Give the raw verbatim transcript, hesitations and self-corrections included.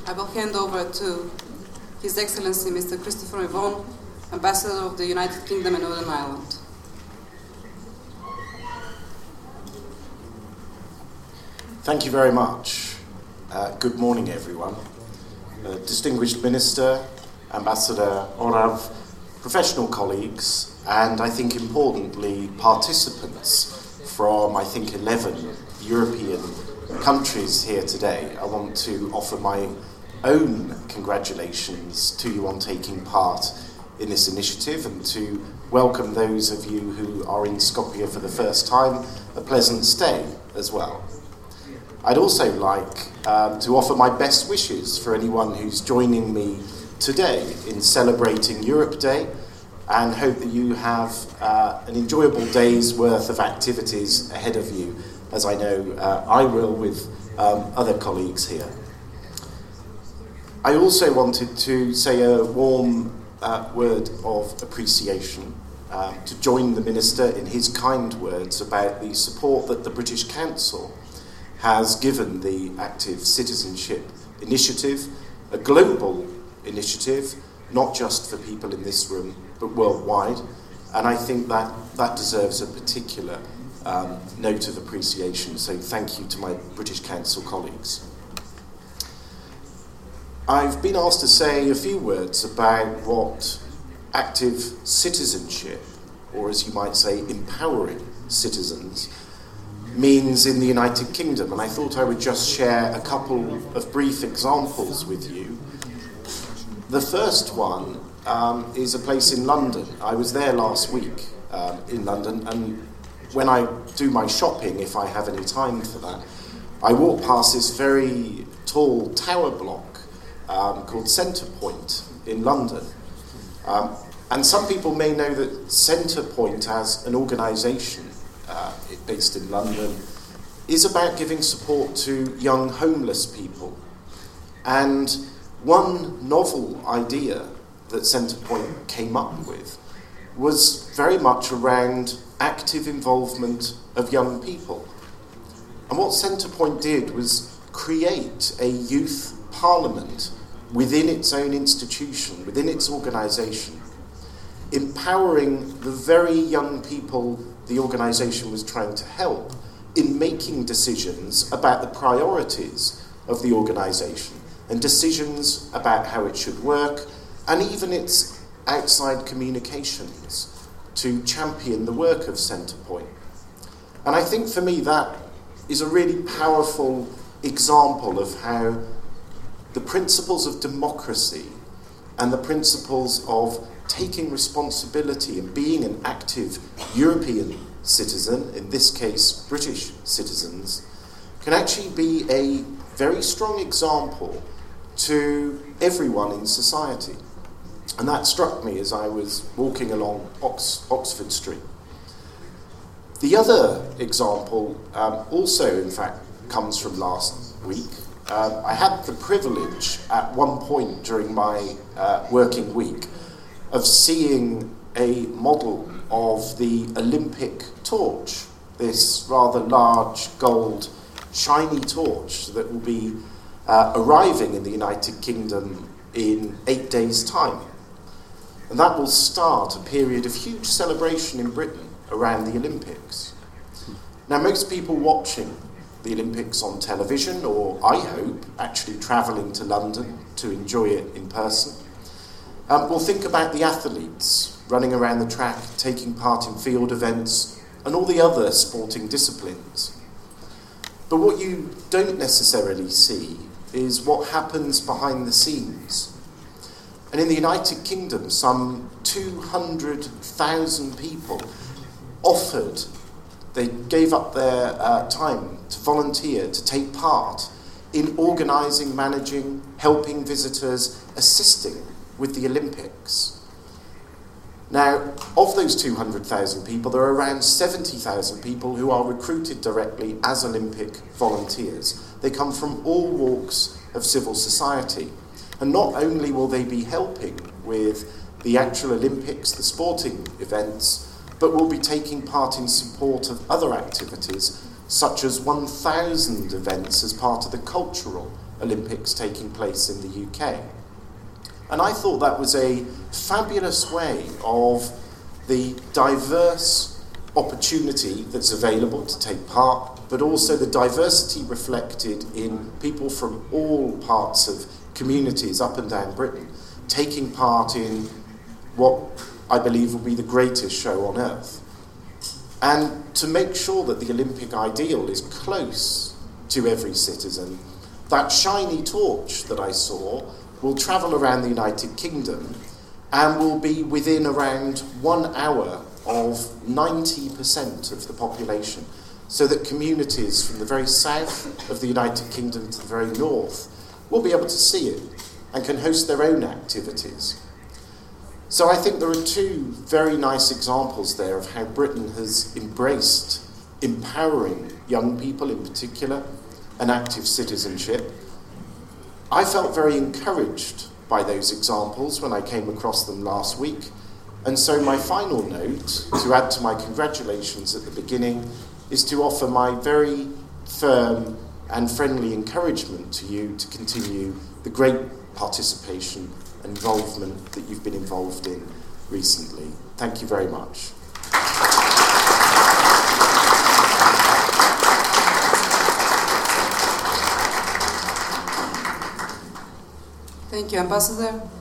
I will hand over to His Excellency Mister Christopher Vaughan, Ambassador of the United Kingdom and Northern Ireland. Thank you very much. Uh, good morning, everyone. Uh, distinguished Minister, Ambassador Orav, professional colleagues, and I think importantly, participants from, I think, eleven European countries here today. I want to offer my own congratulations to you on taking part in this initiative and to welcome those of you who are in Skopje for the first time, a pleasant stay as well. I'd also like um, to offer my best wishes for anyone who's joining me today in celebrating Europe Day, and hope that you have uh, an enjoyable day's worth of activities ahead of you, as I know uh, I will with um, other colleagues here. I also wanted to say a warm uh, word of appreciation uh, to join the Minister in his kind words about the support that the British Council has given the Active Citizenship Initiative, a global initiative, not just for people in this room, but worldwide. And I think that that deserves a particular um, note of appreciation. So thank you to my British Council colleagues. I've been asked to say a few words about what active citizenship, or as you might say, empowering citizens, means in the United Kingdom, and I thought I would just share a couple of brief examples with you. The first one um, is a place in London. I was there last week um, in London, and when I do my shopping, if I have any time for that, I walk past this very tall tower block um, called Centrepoint in London. Um, and some people may know that Centrepoint as an organisation Uh, based in London, is about giving support to young homeless people. And one novel idea that Centrepoint came up with was very much around active involvement of young people. And what Centrepoint did was create a youth parliament within its own institution, within its organisation, empowering the very young people the organisation was trying to help in making decisions about the priorities of the organisation and decisions about how it should work, and even its outside communications to champion the work of Centrepoint. And I think for me that is a really powerful example of how the principles of democracy and the principles of taking responsibility and being an active European citizen, in this case British citizens, can actually be a very strong example to everyone in society. And that struck me as I was walking along Ox- Oxford Street. The other example um, also, in fact, comes from last week. Uh, I had the privilege at one point during my uh, working week of seeing a model of the Olympic torch, this rather large gold shiny torch that will be uh, arriving in the United Kingdom in eight days' time. And that will start a period of huge celebration in Britain around the Olympics. Now, most people watching the Olympics on television, or I hope actually travelling to London to enjoy it in person, Um, we'll think about the athletes running around the track, taking part in field events, and all the other sporting disciplines. But what you don't necessarily see is what happens behind the scenes. And in the United Kingdom, some two hundred thousand people offered, they gave up their uh, time to volunteer, to take part in organising, managing, helping visitors, assisting with the Olympics. Now, of those two hundred thousand people, there are around seventy thousand people who are recruited directly as Olympic volunteers. They come from all walks of civil society. And not only will they be helping with the actual Olympics, the sporting events, but will be taking part in support of other activities, such as one thousand events as part of the cultural Olympics taking place in the U K. And I thought that was a fabulous way of the diverse opportunity that's available to take part, but also the diversity reflected in people from all parts of communities up and down Britain taking part in what I believe will be the greatest show on earth. And to make sure that the Olympic ideal is close to every citizen, that shiny torch that I saw will travel around the United Kingdom and will be within around one hour of ninety percent of the population, so that communities from the very south of the United Kingdom to the very north will be able to see it and can host their own activities. So I think there are two very nice examples there of how Britain has embraced empowering young people in particular and active citizenship. I felt very encouraged by those examples when I came across them last week, and so my final note, to add to my congratulations at the beginning, is to offer my very firm and friendly encouragement to you to continue the great participation and involvement that you've been involved in recently. Thank you very much. Thank you, Ambassador.